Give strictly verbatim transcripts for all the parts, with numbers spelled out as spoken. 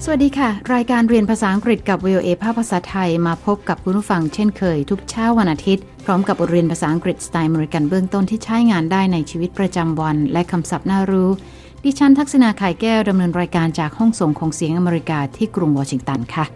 สวัสดีค่ะรายการเรียนภาษาอังกฤษกับ วี โอ เอ ภาคภาษาไทยมาพบกับคุณผู้ฟังเช่นเคยทุกเช้าวันอาทิตย์พร้อมกับบทเรียนภาษาอังกฤษสไตล์อเมริกันเบื้องต้นที่ใช้งานได้ในชีวิตประจำวันและคำศัพท์น่ารู้ดิฉันทักษณาไข่แก้วดำเนินรายการจากห้องส่งของเสียงอเมริกาที่กรุงวอชิงตันค่ะ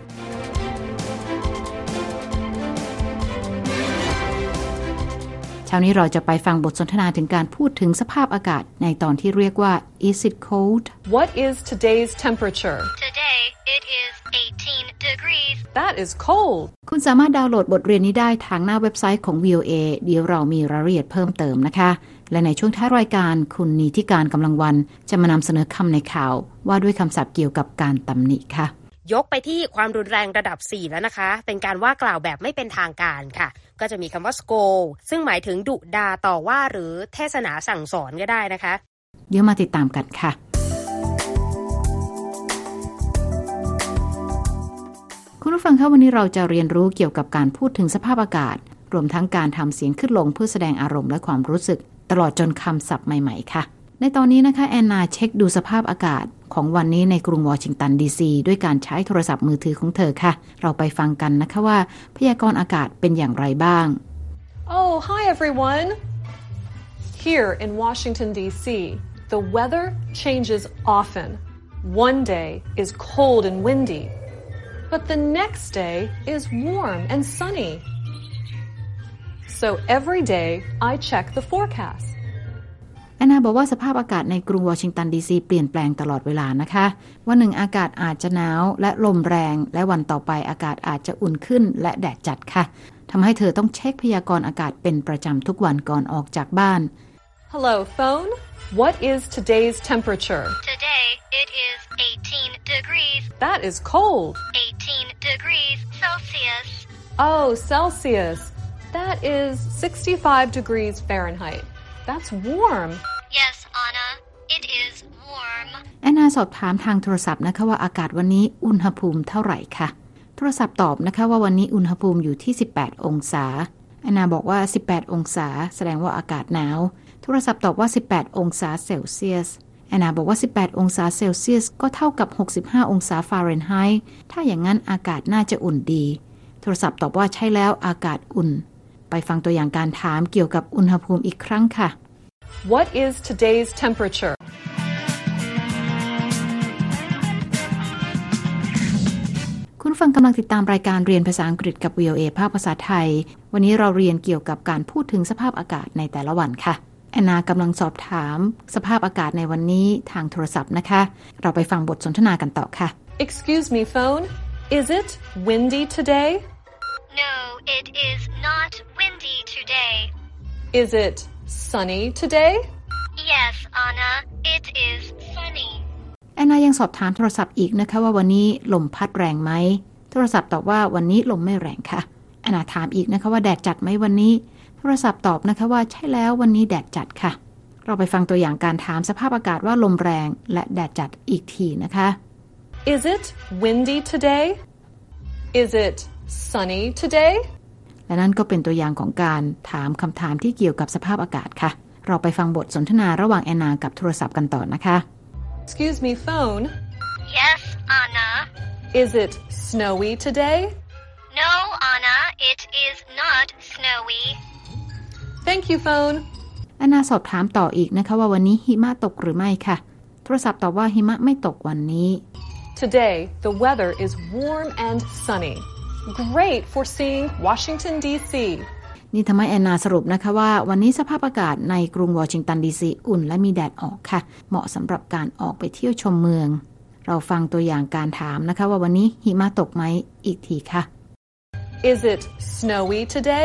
เช้านี้เราจะไปฟังบทสนทนาถึงการพูดถึงสภาพอากาศในตอนที่เรียกว่า Is it cold? What is today's temperature? Today it is eighteen degrees. That is cold. คุณสามารถดาวน์โหลดบทเรียนนี้ได้ทางหน้าเว็บไซต์ของ วี โอ เอ เดี๋ยวเรามีรายละเอียดเพิ่มเติมนะคะและในช่วงท้ายรายการคุณนีธิการกำลังวันจะมานำเสนอคำในข่าวว่าด้วยคำศัพท์เกี่ยวกับการตำหนิค่ะยกไปที่ความรุนแรงระดับสี่แล้วนะคะเป็นการว่ากล่าวแบบไม่เป็นทางการค่ะก็จะมีคำว่า scold ซึ่งหมายถึงดุด่าต่อว่าหรือเทศนาสั่งสอนก็ได้นะคะเดี๋ยวมาติดตามกันค่ะคุณผู้ฟังคะวันนี้เราจะเรียนรู้เกี่ยวกับการพูดถึงสภาพอากาศรวมทั้งการทำเสียงขึ้นลงเพื่อแสดงอารมณ์และความรู้สึกตลอดจนคำศัพท์ใหม่ๆค่ะในตอนนี้นะคะแอนนาเช็คดูสภาพอากาศของวันนี้ในกรุงวอชิงตันดีซีด้วยการใช้โทรศัพท์มือถือของเธอค่ะเราไปฟังกันนะคะว่าพยากรณ์อากาศเป็นอย่างไรบ้าง Oh, hi everyone. Here in Washington ดี ซี the weather changes often. One day is cold and windy, but the next day is warm and sunny. So every day I check the forecast. แอนนาบอกว่าสภาพอากาศในกรุงวอชิงตันดีซีเปลี่ยนแปลงตลอดเวลานะคะวันหนึ่งอากาศอาจจะหนาวและลมแรงและวันต่อไปอากาศอาจจะอุ่นขึ้นและแดดจัดค่ะทำให้เธอต้องเช็คพยากรณ์อากาศเป็นประจำทุกวันก่อนออกจากบ้าน Hello phone What is today's temperature? Today it is eighteen degrees. That is cold. eighteen degrees Celsius. Oh, Celsius. That is sixty-five degrees Fahrenheit.That's warm. Yes, Anna. It is warm. แอนนาสอบถามทางโทรศัพท์นะคะว่าอากาศวันนี้อุณหภูมิเท่าไหร่คะโทรศัพท์ตอบนะคะว่าวันนี้อุณหภูมิอยู่ที่สิบแปดองศาแอนนาบอกว่าสิบแปดองศาแสดงว่าอากาศหนาวโทรศัพท์ตอบว่าสิบแปดองศาเซลเซียสแอนนาบอกว่าสิบแปดองศาเซลเซียสก็เท่ากับหกสิบห้าองศาฟาเรนไฮต์ถ้าอย่างนั้นอากาศน่าจะอุ่นดีโทรศัพท์ตอบว่าใช่แล้วอากาศอุ่นไปฟังตัวอย่างการถามเกี่ยวกับอุณหภูมิอีกครั้งค่ะ What is today's temperature? คุณฟังกำลังติดตามรายการเรียนภาษาอังกฤษกับ วี โอ เอ ภาคภาษาไทยวันนี้เราเรียนเกี่ยวกับการพูดถึงสภาพอากาศในแต่ละวันค่ะแอนนากำลังสอบถามสภาพอากาศในวันนี้ทางโทรศัพท์นะคะเราไปฟังบทสนทนากันต่อค่ะ Excuse me phone Is it windy today?No, it is not windy today. Is it sunny today? Yes, Anna, it is sunny. แอนนายังสอบถามโทรศัพท์อีกนะคะว่าวันนี้ลมพัดแรงไหมโทรศัพท์ตอบว่าวันนี้ลมไม่แรงค่ะแอนนาถามอีกนะคะว่าแดดจัดไหมวันนี้โทรศัพท์ตอบนะคะว่าใช่แล้ววันนี้แดดจัดค่ะเราไปฟังตัวอย่างการถามสภาพอากาศว่าลมแรงและแดดจัดอีกทีนะคะ Is it windy today? Is it sunny today? และนั่นก็เป็นตัวอย่างของการถามคำถามที่เกี่ยวกับสภาพอากาศค่ะเราไปฟังบทสนทนาระหว่างแอนนากับโทรศัพท์กันต่อนะคะ Excuse me phone Yes, Anna. Is it snowy today? No, Anna, it is not snowy. Thank you phone แอนนาสอบถามต่ออีกนะคะว่าวันนี้หิมะตกหรือไม่ค่ะโทรศัพท์ตอบว่าหิมะไม่ตกวันนี้ Today the weather is warm and sunny.Great for seeing Washington ดี ซีนี่ทำให้แอนนาสรุปนะคะว่าวันนี้สภาพอากาศในกรุงวอชิงตันดีซีอุ่นและมีแดดออกค่ะเหมาะสำหรับการออกไปเที่ยวชมเมืองเราฟังตัวอย่างการถามนะคะว่าวันนี้หิมะตกไหมอีกทีค่ะ Is it snowy today?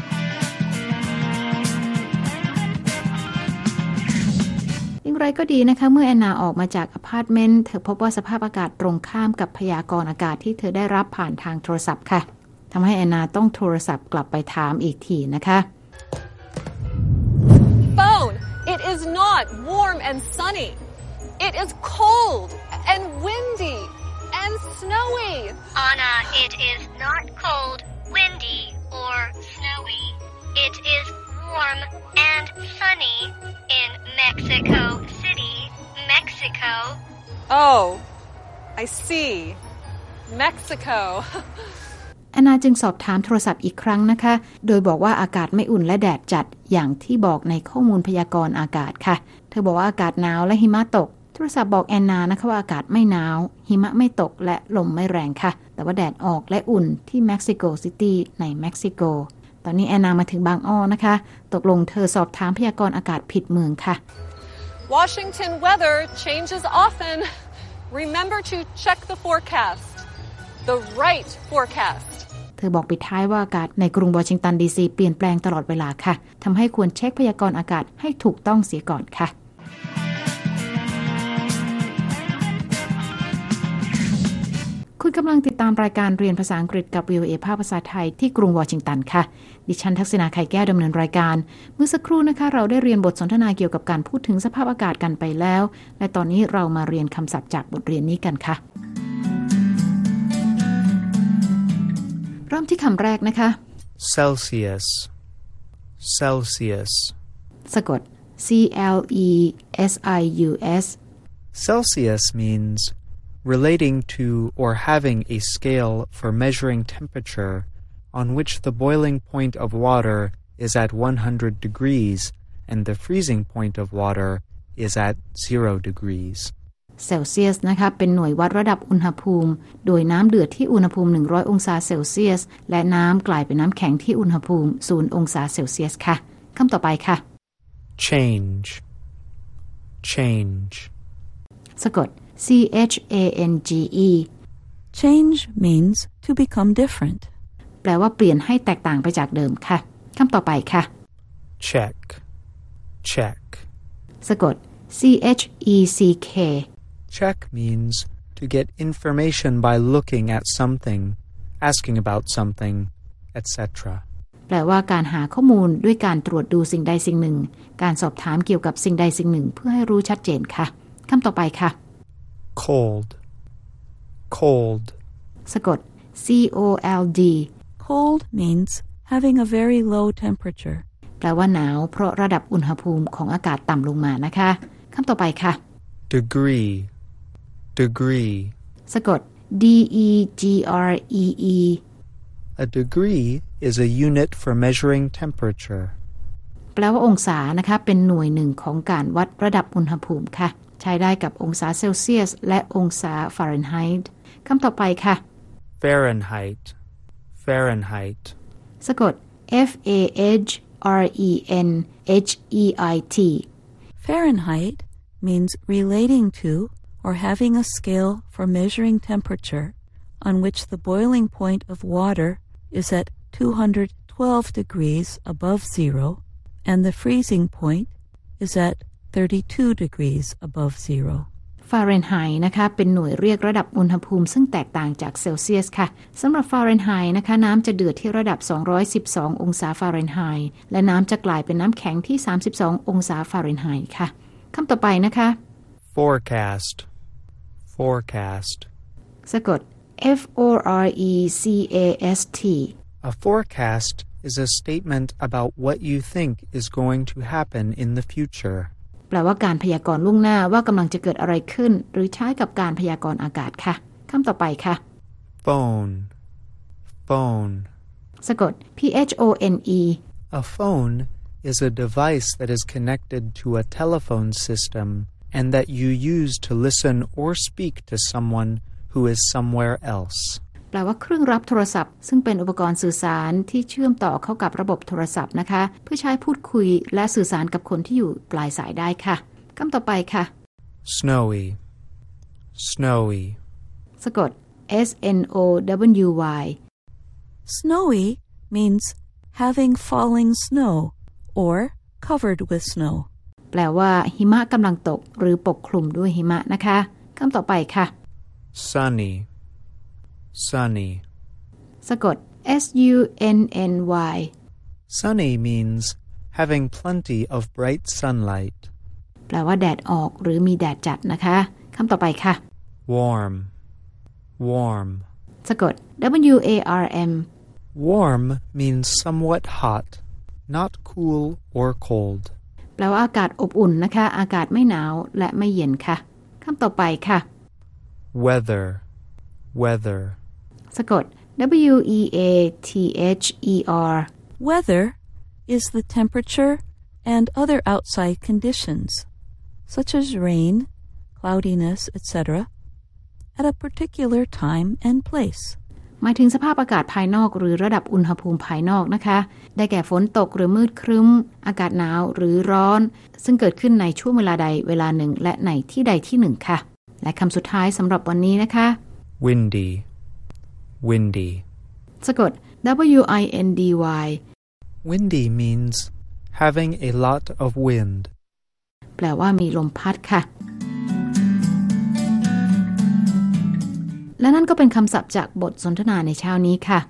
อย่างไรก็ดีนะคะเมื่อแอนนาออกมาจากอพาร์ตเมนต์เธอพบว่าสภาพอากาศตรงข้ามกับพยากรณ์อากาศที่เธอได้รับผ่านทางโทรศัพท์ค่ะทำให้แอนนาต้องโทรศัพท์กลับไปถามอีกทีนะคะ Phone, it is not warm and sunny. It is cold and windy and snowy. Anna, it is not cold, windy, or snowy. It is warm and sunny in Mexico City, Mexico. Oh, I see. Mexico. แอนนาจึงสอบถามโทรศัพท์อีกครั้งนะคะโดยบอกว่าอากาศไม่อุ่นและแดดจัดอย่างที่บอกในข้อมูลพยากรณ์อากาศค่ะเธอบอกว่าอากาศหนาวและหิมะตกโทรศัพท์บอกแอนนานะคะว่าอากาศไม่หนาวหิมะไม่ตกและลมไม่แรงค่ะแต่ว่าแดดออกและอุ่นที่เม็กซิโกซิตี้ในเม็กซิโกตอนนี้แอนนามาถึงบางอ้อนะคะตกลงเธอสอบถามพยากรณ์อากาศผิดเมืองค่ะ Washington weather changes often. Remember to check the forecast. The right forecast. เธอบอกปิดท้ายว่าอากาศในกรุงวอชิงตันดีซีเปลี่ยนแปลงตลอดเวลาค่ะทำให้ควรเช็คพยากรณ์อากาศให้ถูกต้องเสียก่อนค่ะคุณกำลังติดตามรายการเรียนภาษาอังกฤษกับ วี โอ เอ ภาคภาษาไทยที่กรุงวอชิงตันค่ะดิฉันทักษณาไข่แก้วดำเนินรายการเมื่อสักครู่นะคะเราได้เรียนบทสนทนาเกี่ยวกับการพูดถึงสภาพอากาศกันไปแล้วและตอนนี้เรามาเรียนคำศัพท์จากบทเรียนนี้กันค่ะเริ่มที่คำแรกนะคะ Celsius Celsius สะกด C L E S I U S Celsius means relating to or having a scale for measuring temperature on which the boiling point of water is at one hundred degrees and the freezing point of water is at zero degrees. เซลเซียสนะคะเป็นหน่วยวัดระดับอุณหภูมิโดยน้ำเดือดที่อุณหภูมิหนึ่งร้อยองศาเซลเซียสและน้ำกลายเป็นน้ำแข็งที่อุณหภูมิศูนย์องศาเซลเซียสค่ะคำต่อไปค่ะ Change Change สะกดC H A N G E Change means to become different. แปลว่าเปลี่ยนให้แตกต่างไปจากเดิมค่ะคำต่อไปค่ะ Check Check สะกด C H E C K Check means to get information by looking at something, asking about something, et cetera. แปลว่าการหาข้อมูลด้วยการตรวจดูสิ่งใดสิ่งหนึ่งการสอบถามเกี่ยวกับสิ่งใดสิ่งหนึ่งเพื่อให้รู้ชัดเจนค่ะคำต่อไปค่ะ Cold Cold สะกด C O L D Cold means having a very low temperature. แปลว่าหนาวเพราะระดับอุณหภูมิของอากาศต่ำลงมานะคะคำต่อไปค่ะ Degree Degree สะกด D E G R E E A degree is a unit for measuring temperature. แปลว่าองศานะคะเป็นหน่วยหนึ่งของการวัดระดับอุณหภูมิค่ะใช้ได้กับองศาเซลเซียสและองศาฟาเรนไฮต์คำต่อไปค่ะ Fahrenheit Fahrenheit สะกด F A H R E N H E I T Fahrenheit means relating to or having a scale for measuring temperature on which the boiling point of water is at two hundred twelve degrees above zero and the freezing point is at thirty-two degrees above zero. ฟาเรนไฮต์นะคะเป็นหน่วยเรียกระดับอุณหภูมิซึ่งแตกต่างจากเซลเซียสค่ะสำหรับฟาเรนไฮต์นะคะน้ำจะเดือดที่ระดับสองร้อยสิบสององศาฟาเรนไฮต์และน้ำจะกลายเป็นน้ำแข็งที่สามสิบสององศาฟาเรนไฮต์ค่ะคำต่อไปนะคะ Forecast Forecast สะกด F O R E C A S T A forecast is a statement about what you think is going to happen in the future. แปลว่าการพยากรณ์ล่วงหน้าว่ากำลังจะเกิดอะไรขึ้นหรือใช้กับการพยากรณ์อากาศค่ะคำต่อไปค่ะ Phone Phone สะกด P H O N E A phone is a device that is connected to a telephone system and that you use to listen or speak to someone who is somewhere else. แปลว่าเครื่องรับโทรศัพท์ซึ่งเป็นอุปกรณ์สื่อสารที่เชื่อมต่อเข้ากับระบบโทรศัพท์นะคะเพื่อใช้พูดคุยและสื่อสารกับคนที่อยู่ปลายสายได้ค่ะคำต่อไปค่ะ Snowy Snowy สะกด S N O W Y Snowy means having falling snow or covered with snow. แปลว่าหิมะกำลังตกหรือปกคลุมด้วยหิมะนะคะคำต่อไปค่ะ Sunny Sunny สะกด S U N N Y Sunny means having plenty of bright sunlight. แปลว่าแดดออกหรือมีแดดจัดนะคะคำต่อไปค่ะ Warm Warm สะกด W A R M Warm means somewhat hot, not cool or cold. แปลว่าอากาศอบอุ่นนะคะอากาศไม่หนาวและไม่เย็นค่ะคำต่อไปค่ะ weather, weather. สะกด W E A T H E R. Weather is the temperature and other outside conditions, such as rain, cloudiness, et cetera, at a particular time and place. หมายถึงสภาพอากาศภายนอกหรือระดับอุณหภูมิภายนอกนะคะได้แก่ฝนตกหรือมืดครึ้มอากาศหนาวหรือร้อนซึ่งเกิดขึ้นในช่วงเวลาใดเวลาหนึ่งและในที่ใดที่หนึ่งค่ะและคำสุดท้ายสำหรับวันนี้นะคะ windy, windy. สะกด W I N D Y. Windy means having a lot of wind. แปลว่ามีลมพัดค่ะและนั่นก็เป็นคำศัพท์จากบทสนทนาในเช้านี้ค่ะ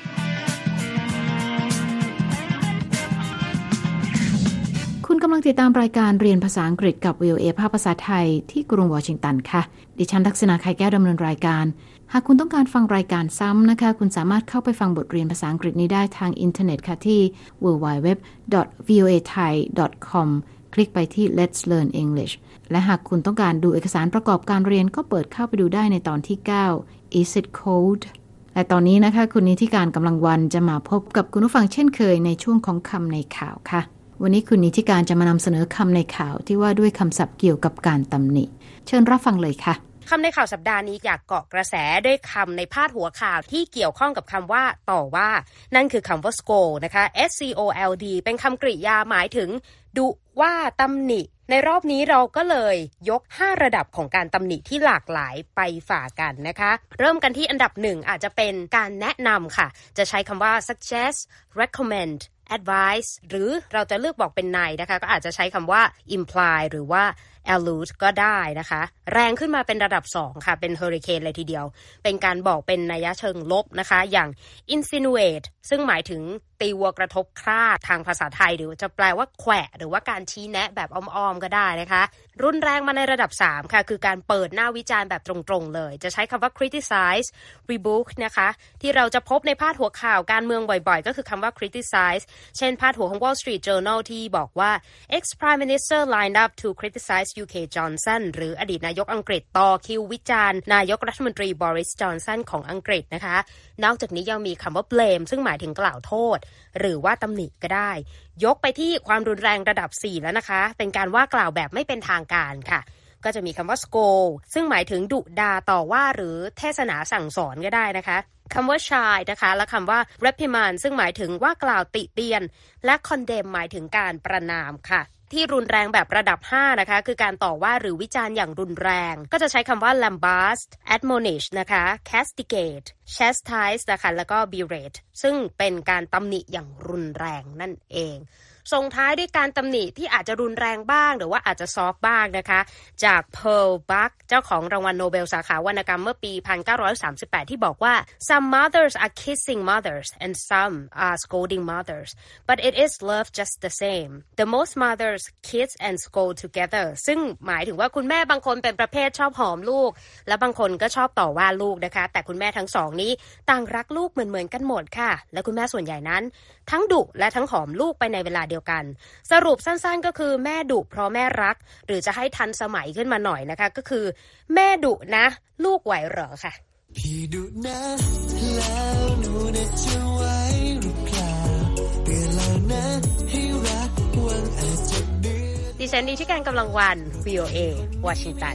คุณกำลังติดตามรายการเรียนภาษาอังกฤษกับ วี โอ เอ ภาคภาษาไทยที่กรุงวอชิงตันค่ะดิฉันทักษณาไข่แก้วดำเนินรายการหากคุณต้องการฟังรายการซ้ำนะคะคุณสามารถเข้าไปฟังบทเรียนภาษาอังกฤษนี้ได้ทางอินเทอร์เน็ตค่ะที่ ดับเบิลยู ดับเบิลยู ดับเบิลยู ดอท วี โอ เอ ไทย ดอท คอม คลิกไปที่ Let's Learn English และหากคุณต้องการดูเอกสารประกอบการเรียนก็เปิดเข้าไปดูได้ในตอนที่ เก้า Is it cold และตอนนี้นะคะคุณนิติการกำลังวันจะมาพบกับคุณผู้ฟังเช่นเคยในช่วงของคำในข่าวค่ะวันนี้คุณนิติการจะมานำเสนอคำในข่าวที่ว่าด้วยคำศัพท์เกี่ยวกับการตำหนิเชิญรับฟังเลยค่ะคำในข่าวสัปดาห์นี้อยากเกาะกระแสด้วยคำในพาดหัวข่าวที่เกี่ยวข้องกับคำว่าต่อว่านั่นคือคำว่า scold นะคะ S C O L D เป็นคำกริยาหมายถึงดุว่าตำหนิในรอบนี้เราก็เลยยกห้าระดับของการตำหนิที่หลากหลายไปฝากกันนะคะเริ่มกันที่อันดับหนึ่งอาจจะเป็นการแนะนำค่ะจะใช้คำว่า suggest recommend advice หรือเราจะเลือกบอกเป็นในนะคะก็อาจจะใช้คำว่า imply หรือว่า allude ก็ได้นะคะแรงขึ้นมาเป็นระดับสองค่ะเป็น hurricane เลยทีเดียวเป็นการบอกเป็นนัยเชิงลบนะคะอย่าง insinuate ซึ่งหมายถึงตีวัวกระทบคราดทางภาษาไทยหรือจะแปลว่าแขวะหรือว่าการชี้แนะแบบอ้อมๆก็ได้นะคะรุนแรงมาในระดับสามค่ะคือการเปิดหน้าวิจารณ์แบบตรงๆเลยจะใช้คำว่า criticize rebuke นะคะที่เราจะพบในพาดหัวข่าวการเมืองบ่อยๆก็คือคำว่า criticize เช่นพาดหัวของ Wall Street Journal ที่บอกว่า ex-prime minister lined up to criticize ยู เค Johnson หรืออดีตนายกอังกฤษต่อคิววิจารณ์นายกรัฐมนตรี Boris Johnson ของอังกฤษนะคะนอกจากนี้ยังมีคำว่า blame ซึ่งหมายถึงกล่าวโทษหรือว่าตำหนิก็ได้ยกไปที่ความรุนแรงระดับสี่แล้วนะคะเป็นการว่ากล่าวแบบไม่เป็นทางการค่ะก็จะมีคำว่า scold ซึ่งหมายถึงดุด่าต่อว่าหรือเทศนาสั่งสอนก็ได้นะคะคำว่า chide นะคะและคำว่า reprimand ซึ่งหมายถึงว่ากล่าวติเตียนและ condemn หมายถึงการประณามค่ะที่รุนแรงแบบระดับห้านะคะคือการต่อว่าหรือวิจารณ์อย่างรุนแรงก็จะใช้คำว่า lambast admonish นะคะ castigate chastise นะคะแล้วก็ berate ซึ่งเป็นการตำหนิอย่างรุนแรงนั่นเองส่งท้ายด้วยการตำหนิที่อาจจะรุนแรงบ้างหรือว่าอาจจะซอฟต์บ้างนะคะจาก Pearl Buck เจ้าของรางวัลโนเบลสาขาวรรณกรรมเมื่อปี หนึ่งพันเก้าร้อยสามสิบแปด ที่บอกว่า Some mothers are kissing mothers and some are scolding mothers but it is love just the same the most mothers kiss and scold together ซึ่งหมายถึงว่าคุณแม่บางคนเป็นประเภทชอบหอมลูกและบางคนก็ชอบต่อว่าลูกนะคะแต่คุณแม่ทั้งสองนี้ต่างรักลูกเหมือนๆกันหมดค่ะและคุณแม่ส่วนใหญ่นั้นทั้งดุและทั้งหอมลูกไปในเวลาเดียวกันสรุปสั้นๆก็คือแม่ดุเพราะแม่รักหรือจะให้ทันสมัยขึ้นมาหน่อยนะคะก็คือแม่ดุนะลูกไหวเหรอค่ะพี่ดุนะแล้วหนูจะไหวหรือเปล่าเตือนเรานะให้รักวันอาจจะเดือดดิฉันดีที่การกำลังวัน วี โอ เอ วอชิงตัน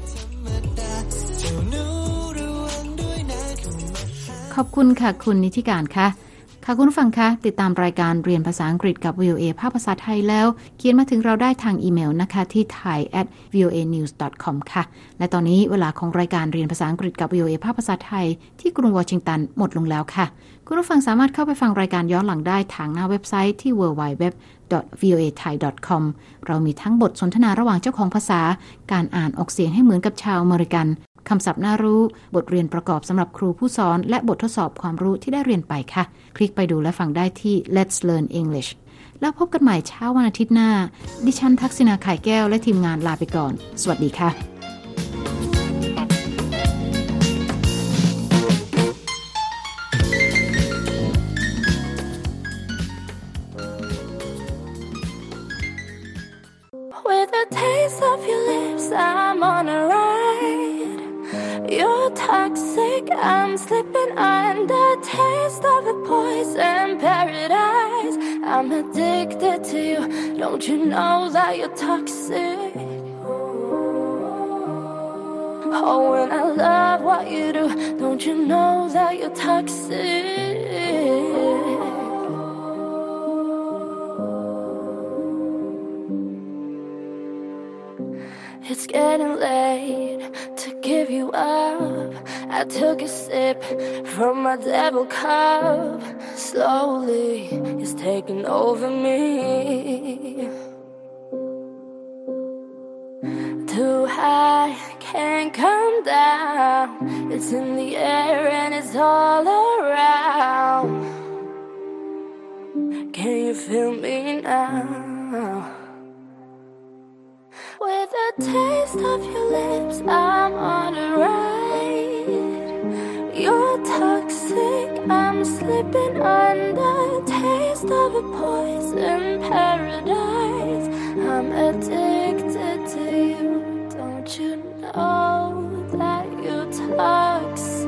ขอบคุณค่ะคุณนิติการค่ะค่ะคุณผู้ฟังคะติดตามรายการเรียนภาษาอังกฤษกับ วี โอ เอ ภาคภาษาไทยแล้วเขียนมาถึงเราได้ทางอีเมลนะคะที่ ไทย แอท วี โอ เอ นิวส์ ดอท คอม ค่ะและตอนนี้เวลาของรายการเรียนภาษาอังกฤษกับ วี โอ เอ ภาคภาษาไทยที่กรุงวอชิงตันหมดลงแล้วค่ะคุณผู้ฟังสามารถเข้าไปฟังรายการย้อนหลังได้ทางหน้าเว็บไซต์ที่ ดับเบิลยู ดับเบิลยู ดับเบิลยู ดอท วี โอ เอ ไทย ดอท คอม เรามีทั้งบทสนทนาระหว่างเจ้าของภาษาการอ่านออกเสียงให้เหมือนกับชาวอเมริกันคำศัพท์น่ารู้บทเรียนประกอบสำหรับครูผู้สอนและบททดสอบความรู้ที่ได้เรียนไปค่ะคลิกไปดูและฟังได้ที่ Let's Learn English แล้วพบกันใหม่เช้าวันอาทิตย์หน้าดิฉันทักษณาไข่แก้วและทีมงานลาไปก่อนสวัสดีค่ะ With the taste of your lips I'm on a ride You're toxic, I'm slipping under taste of a poison paradise. I'm addicted to you, don't you know that you're toxic? Oh, when I love what you do, don't you know that you're toxic? It's getting late to give you up. I took a sip from my devil cup. Slowly, it's taking over me. Too high, can't come down. It's in the air and it's all around. Can you feel me now? With the taste of your lips, I'm on the ride. You're toxic, I'm slipping under taste of a poison paradise. I'm addicted to you, don't you know that you're toxic?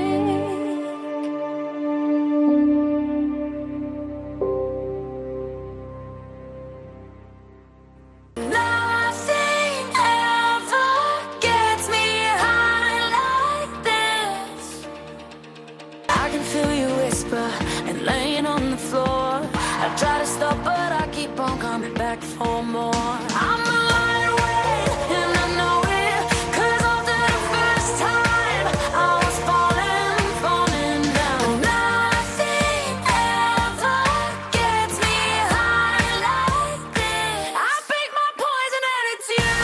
Try to stop, but I keep on coming back for more. I'm a lightweight, and I know it, 'cause after the first time I was falling, falling down. Nothing ever gets me high like this. I pick my poison and it's you.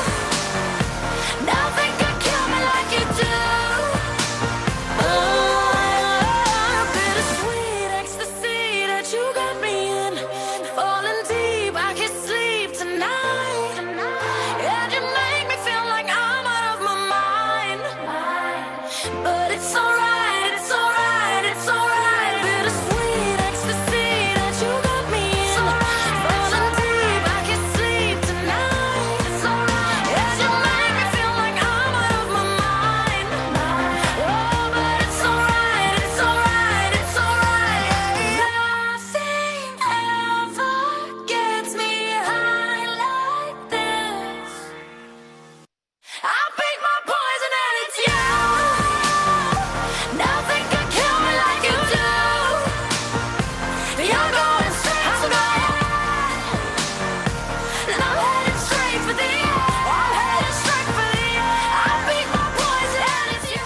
Nothing can kill me like you do. Oh, bittersweet ecstasy that you got me. Falling deep, I can't sleep tonight. And you make me feel like I'm out of my mind. But it's alright, it's alright, it's alright. Bittersweet ecstasy that you got me in. Falling deep, I can't sleep tonight. It's alright. And you make me feel like I'm out of my mind. Oh, but it's alright, it's alright, it's alright. Nothing ever gets me high like this. I pick my poison and it's you. Nothing can kill me like you do. You're going straight to my head, and I'm headed straight for the end. I'm headed straight for the end. I pick my poison and it's you.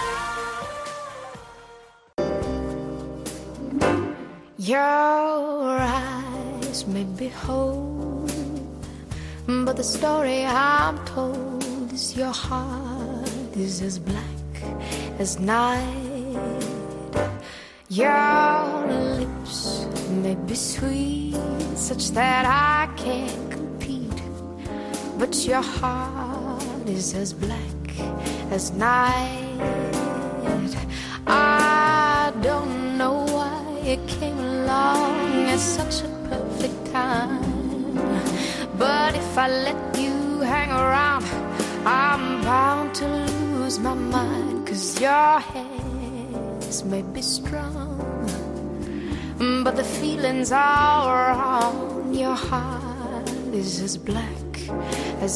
Your eyes may be whole, but the story I'm told is your heart is as black as night. Your lips may be sweet, such that I can't compete, but your heart is as black as night. I don't know why it came along at such a perfect time, but if I let you hang around, I'm bound to lose my mind. 'Cause your hands may be strong, but the feelings are wrong. Your heart is as black as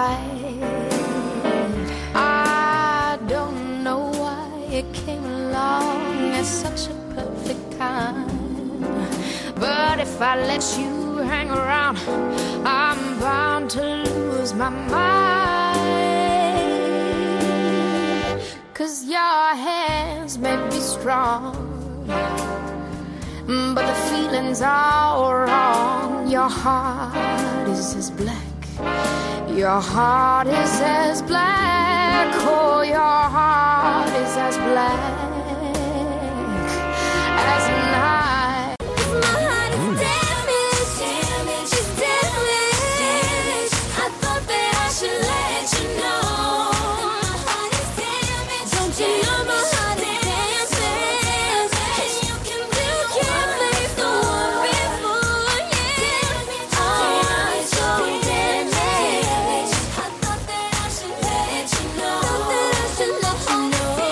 night. I don't know why it came along at such a perfect time, but if I let you hang around, I'm bound to lose my mind. 'Cause your hands may be strong, but the feelings are wrong. Your heart is as black. Your heart is as black. Oh, your heart is as black as night. My heart is damaged, damaged, it's damaged. I thought that I should let you know. My heart is damaged. Don't you know my heart is damaged? And you can do can't make the one before, yeah. Oh, I'm so damaged. I thought that I should let you know. Thought that I should let you know.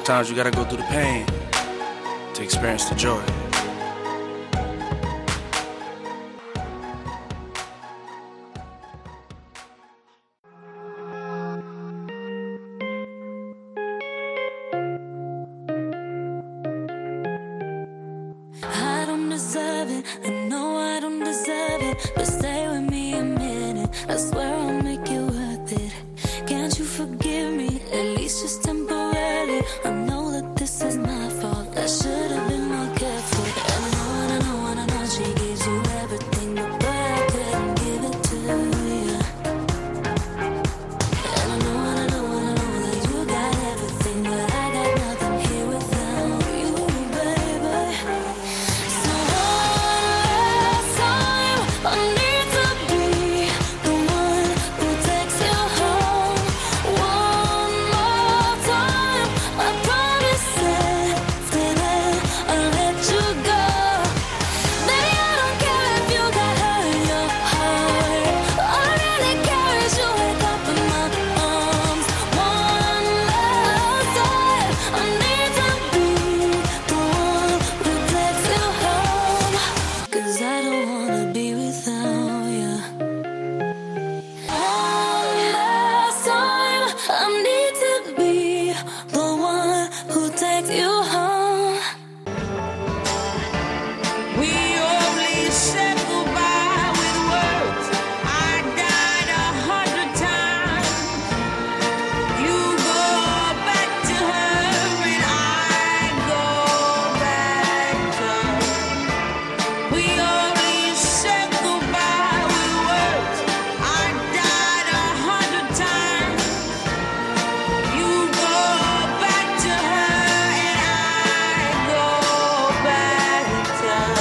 Sometimes you gotta go through the pain to experience the joy. I don't deserve it, I know I don't deserve it, but stay with me a minute, I swear I'll make it worth it. Can't you forgive me, at least just temporarily? I know that this is my fault, I should have been more careful. And I know, and I know, and I know she gives you everything, but boy, I couldn't give it to you. And I know, and I know, and I know that you got everything, but I got nothing here without you, baby. So one last time, I need to be the one who takes you home. One more time, I promise that then I'll let you go. Baby, I don't care if you got hurt in your heart. All I really care is you wake up in my arms. One last time, I need to be the one who takes you home. 'Cause I don't wanna be without you. One last time, I need to be the one who takes you home. We only said goodbye with words. I died a hundred times. You go back to her and I go back to her. We only said goodbye with words. I died a hundred times. You go back to her and I go back to her.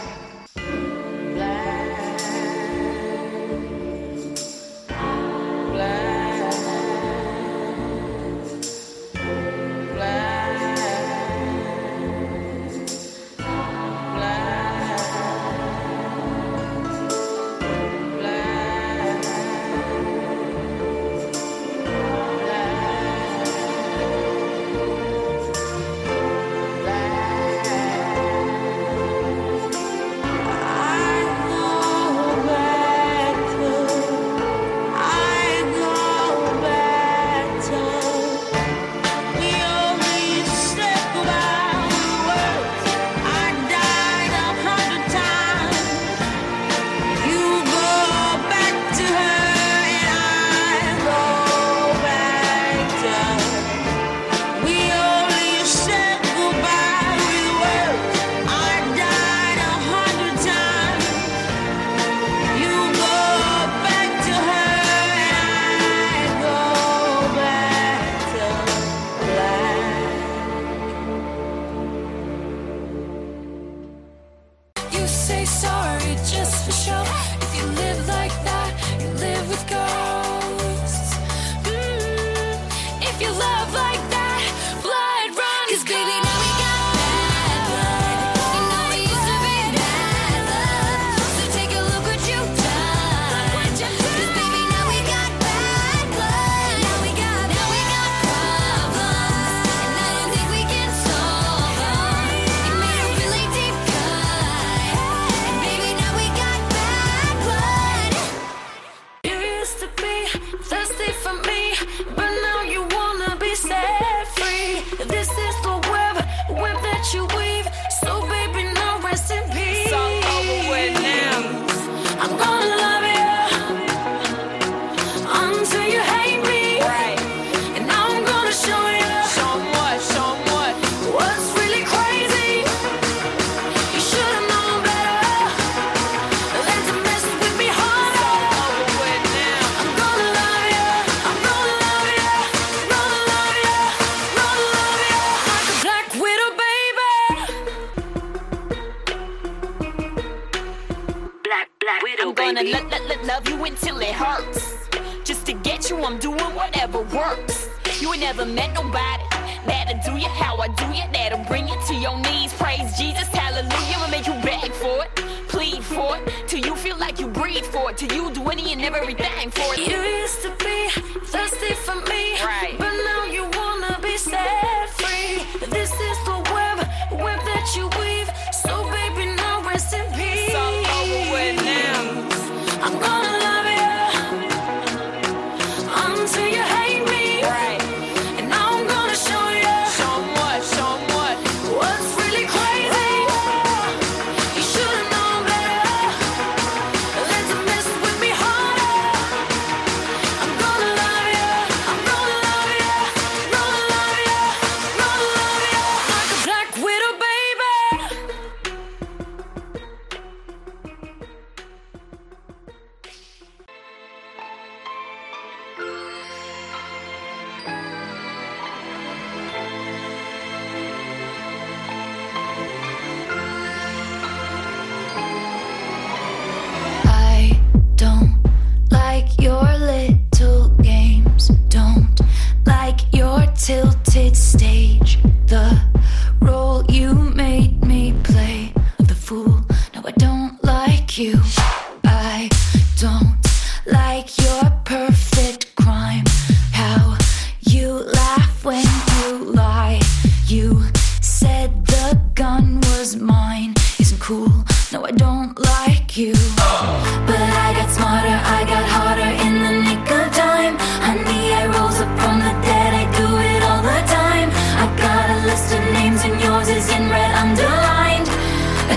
You say sorry just for show. If you live like that, you live with ghosts. Mm, if you love like that, blood runs. 'Cause baby, now we got bad blood. You know we used to be bad love. So take a look what you've done. 'Cause baby, now we got bad blood. Now we got, now we got problems, and I don't think we can solve them. It made a really deep cut, and baby, now we got bad blood. You used to be thirsty for me, but now you wanna be set free. This is the web, web that you weave. So baby, now rest in peace. It's all over with now. I'm gonna love you until you hate me, Right. and now I'm gonna show you Show 'em what, show 'em what. what's really crazy. You should've known better than to mess with me harder. Over with now. I'm gonna love you, I'm gonna love you, gonna love you, gonna love you like a black widow, baby. Black, black widow, I'm gonna let, let, let love you until it hurts. Just to get you, I'm doing whatever works. You ain't never met nobody that'll do you how I do you, that'll bring you to your knees. Praise Jesus, hallelujah, and make you beg for it, plead for it, till you feel like you breathe for it, till you do any and everything for it. You used to be thirsty for me, Right. but now you wanna be set free.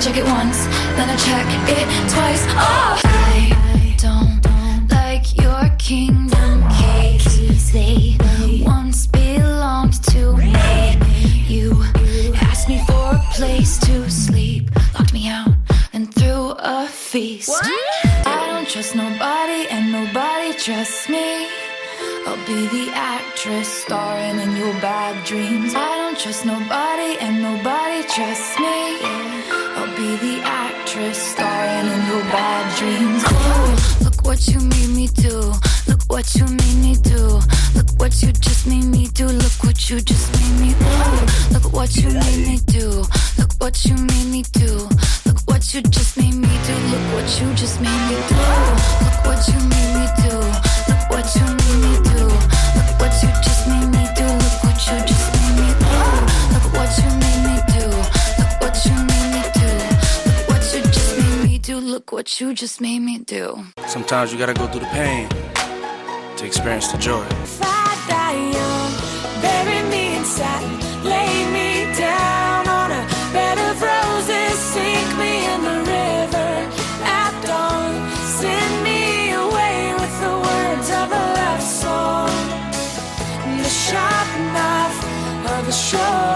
check it once, then I check it twice. Oh, I don't like your kingdom keys. They once belonged to me. You asked me for a place to sleep, locked me out and threw a feast. What? I don't trust nobody and nobody trusts me. I'll be the actress starring in your bad dreams. I don't trust nobody and nobody trusts me. I'll be the actress starring in your bad dreams. Oh, look what you made me do. Look what you made me do. Look what you just made me do. Look what you just made me do. Look what you made me do. Look what you made me do. Look what you just made me do. Look what you just made me do. Look what you made me do. Look what you made me do. Look what you just made me do. Look what you just made me do. Look what you made me do. Look what you made me do. Look what you just made me do. Look what you just made me do. Sometimes you gotta go through the pain to experience the joy. If I die young, bury me in satin, lay me down on a bed of roses, sink me in the river at dawn, send me away with the words of a love song, and the sharp knife of a shore.